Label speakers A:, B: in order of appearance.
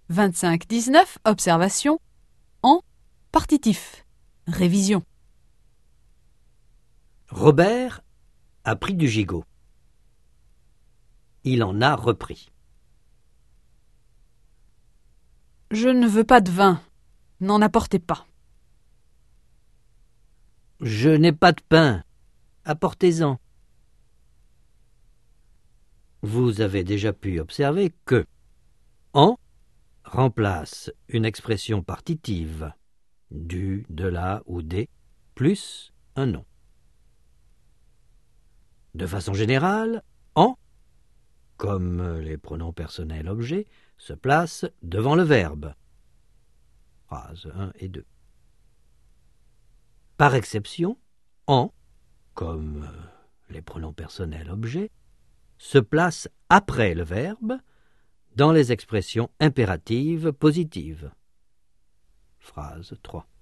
A: 25-19, observation. En, partitif. Révision.
B: Robert a pris du gigot. Il en a repris.
A: Je ne veux pas de vin. N'en apportez pas.
B: Je n'ai pas de pain. Apportez-en. Vous avez déjà pu observer que en remplace une expression partitive, du, de la ou des, plus un nom. De façon générale, en, comme les pronoms personnels objets, se place devant le verbe. Phrases 1 et 2. Par exception, en, comme les pronoms personnels objets, se place après le verbe dans les expressions impératives positives. Phrase 3.